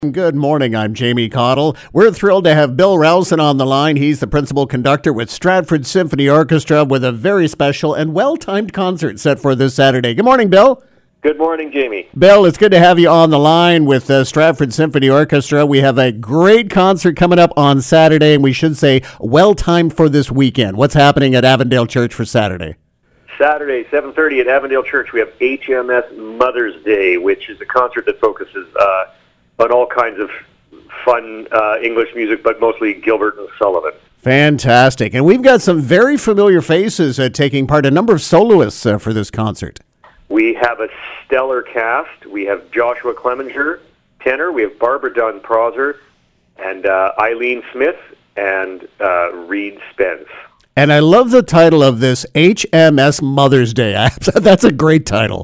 Good morning, I'm Jamie Cottle. We're thrilled to have Bill Rowson on the line. He's the principal conductor with Stratford Symphony Orchestra with a very special and well-timed concert set for this Saturday. Good morning, Bill. Good morning, Jamie. Bill, it's good to have you on the line with Stratford Symphony Orchestra. We have a great concert coming up on Saturday, and we should say well-timed for this weekend. What's happening at Avondale Church for Saturday? Saturday, 7:30 at Avondale Church, we have HMS Mother's Day, which is a concert that focuses on all kinds of fun English music, but mostly Gilbert and Sullivan. Fantastic. And we've got some very familiar faces taking part, a number of soloists for this concert. We have a stellar cast. We have Joshua Clemenger, tenor. We have Barbara Dunn-Prosser, and Eileen Smith, and Reed Spence. And I love the title of this, HMS Mother's Day. That's a great title.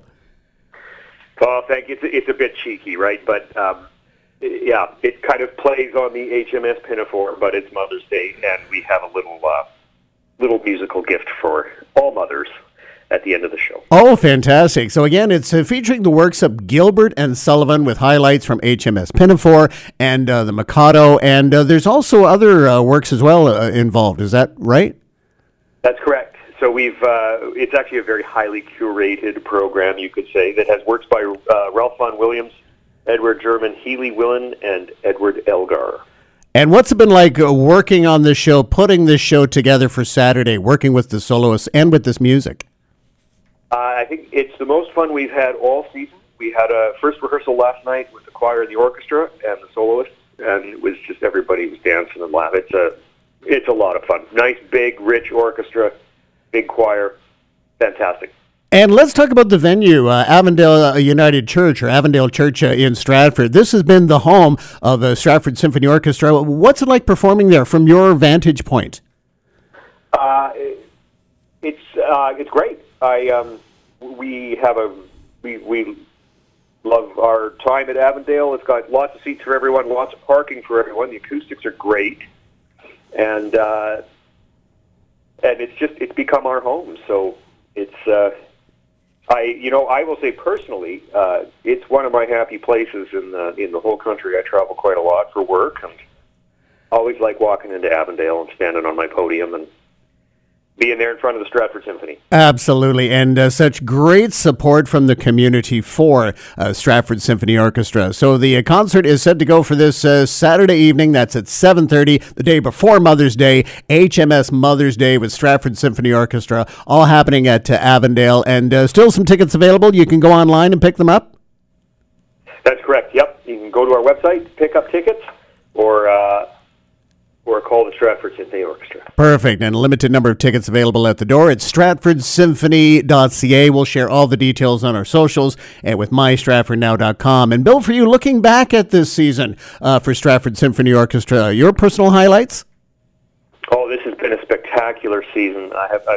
Oh, thank you. It's a bit cheeky, right? But yeah, it kind of plays on the HMS Pinafore, but it's Mother's Day, and we have a little musical gift for all mothers at the end of the show. Oh, fantastic. So again, it's featuring the works of Gilbert and Sullivan with highlights from HMS Pinafore and the Mikado, and there's also other works as well involved. Is that right? That's correct. So it's actually a very highly curated program, you could say, that has works by Ralph Vaughan Williams, Edward German, Healy Willen, and Edward Elgar. And what's it been like working on this show, putting this show together for Saturday, working with the soloists and with this music? I think it's the most fun we've had all season. We had a first rehearsal last night with the choir and the orchestra and the soloists, and it was just everybody was dancing and laughing. It's a lot of fun. Nice, big, rich orchestra, big choir, fantastic. And let's talk about the venue, Avondale United Church, or Avondale Church in Stratford. This has been the home of Stratford Symphony Orchestra. What's it like performing there from your vantage point? It's great. We love our time at Avondale. It's got lots of seats for everyone, lots of parking for everyone. The acoustics are great, and it's become our home. So it's I will say personally, it's one of my happy places in the whole country. I travel quite a lot for work, and always like walking into Avondale and standing on my podium and being there in front of the Stratford Symphony. Absolutely, and such great support from the community for Stratford Symphony Orchestra. So the concert is set to go for this Saturday evening. That's at 7:30, the day before Mother's Day, HMS Mother's Day with Stratford Symphony Orchestra, all happening at Avondale, and still some tickets available. You can go online and pick them up? That's correct, yep. You can go to our website, pick up tickets, or call the Stratford Symphony Orchestra. Perfect, and a limited number of tickets available at the door. It's stratfordsymphony.ca. We'll share all the details on our socials and with mystratfordnow.com. And Bill, for you, looking back at this season for Stratford Symphony Orchestra, your personal highlights? Oh, this has been a spectacular season.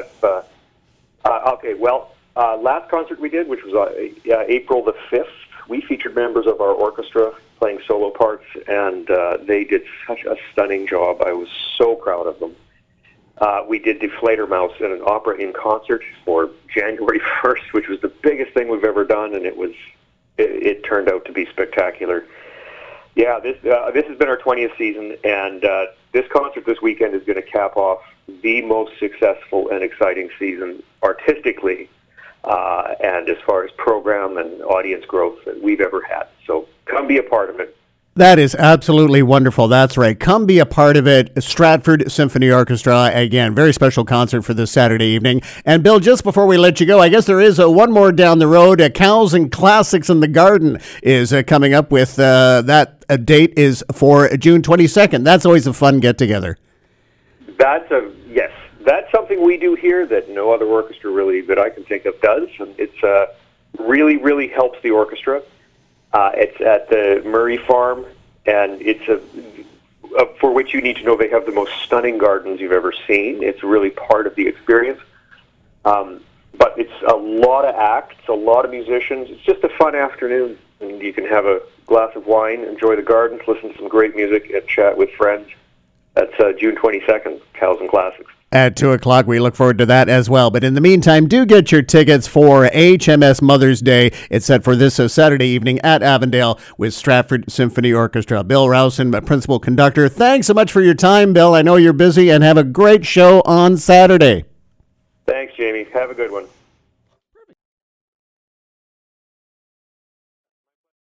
Last concert we did, which was April the 5th, we featured members of our orchestra playing solo parts, and they did such a stunning job. I was so proud of them. We did Die Fledermaus in an opera in concert for January 1st, which was the biggest thing we've ever done, and it turned out to be spectacular. Yeah, this has been our 20th season, and this concert this weekend is going to cap off the most successful and exciting season artistically, and as far as program and audience growth that we've ever had. So come be a part of it. That is absolutely wonderful. That's right. Come be a part of it. Stratford Symphony Orchestra. Again, very special concert for this Saturday evening. And Bill, just before we let you go, I guess there is one more down the road. Cows and Classics in the Garden is coming up with that date is for June 22nd. That's always a fun get-together. Yes. That's something we do here that no other orchestra really that I can think of does. And it's really, really helps the orchestra. It's at the Murray Farm, and it's for which you need to know they have the most stunning gardens you've ever seen. It's really part of the experience. But it's a lot of acts, a lot of musicians. It's just a fun afternoon, and you can have a glass of wine, enjoy the gardens, listen to some great music, and chat with friends. That's June 22nd, Cows and Classics. At 2 o'clock, we look forward to that as well. But in the meantime, do get your tickets for HMS Mother's Day. It's set for this Saturday evening at Avondale with Stratford Symphony Orchestra. Bill Rowson, principal conductor. Thanks so much for your time, Bill. I know you're busy, and have a great show on Saturday. Thanks, Jamie. Have a good one.